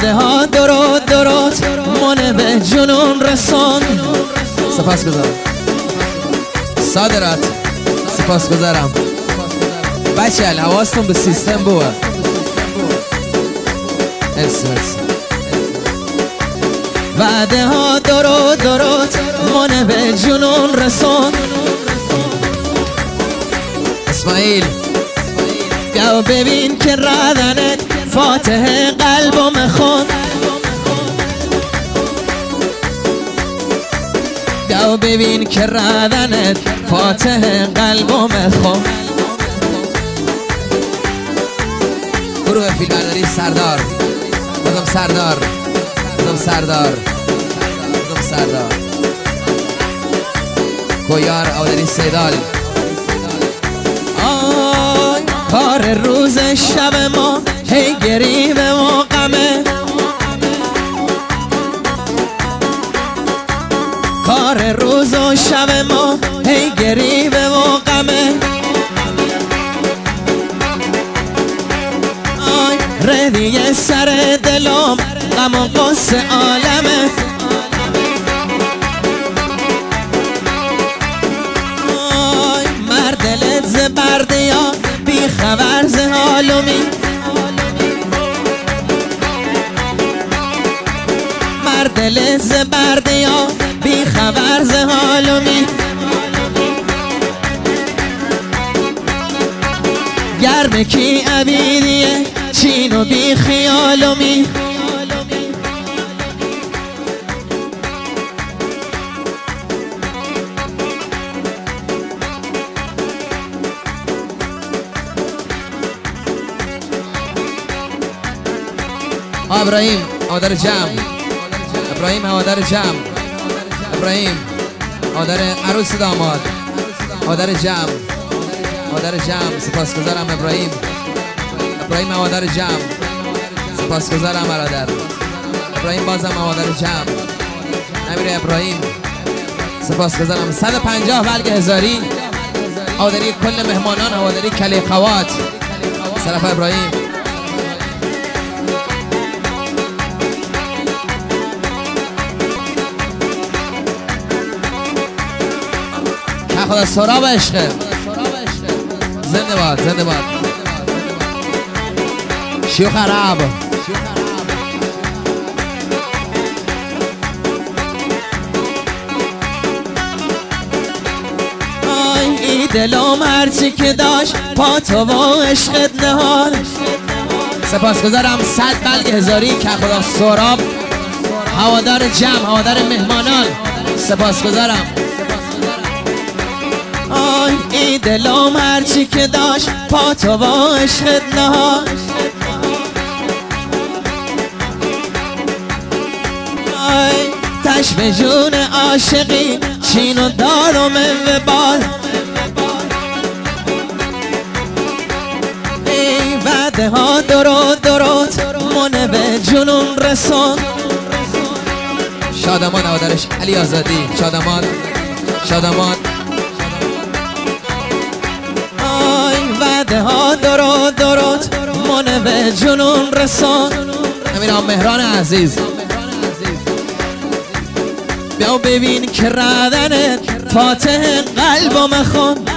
وعده ها درست منه به جنون رسون. سپاس گذارم صادرات، سپاس گذارم بچه حواستون به سیستم بوه. وعده ها درست منه به جنون رسون. اسماعیل بیا و ببین که ردنت فاتح قلبو مخون. بیا و ببین که ردنت فاتح قلبو مخون. گروه فیلمبرداری سردار، بازم سردار، بازم سردار، بازم سردار، کویار اودری سیدال. آی کار روز شب ما هی گریه و غمه. کار روز و شب ما هی گریه و غمه. آی ردی سر دلم غم و قصه عالمه. آی مردلت ز بردیا بی خبر ز حالومی. مردلت ز بردیا بی خبر ز حالومی. گرم کی عبیدیه چین و بی خیالومی. ابراهیم آدر جمع، ابراهیم آدر جمع، ابراهیم آدر عروس داماد، آدر جمع، آدر جمع. سپاسگزارم ابراهیم، ابراهیم آدر جمع، سپاسگزارم برادر ابراهیم. بازم آدر جمع نمیره ابراهیم، سپاسگزارم. 150 بلگ هزاری آدری کل مهمانان آدری کلی خوات صرف ابراهیم. خدا سراب عشقه، زنده باد، زنده باد. شیوخ عرب آی ای دلم هرچی که داشت پا تو و عشقت نهار. سپاسگزارم 100 بلگ هزاری که خدا سراب هوادار جمع، هوادار مهمانان. سپاسگزارم. آی ای دلم هرچی که داشت پا تو و عشقت نهار. آی تشب جون عاشقی چین و دار و من بال. ای وعده ها درست منه به جنون رسون. شادمان هوادارش علی آزادی، شادمان، شادمان. وعده ها درست منه به جنون رسون. امیران مهران عزیز بیا و ببین که ردنت فاتح قلبو مخون.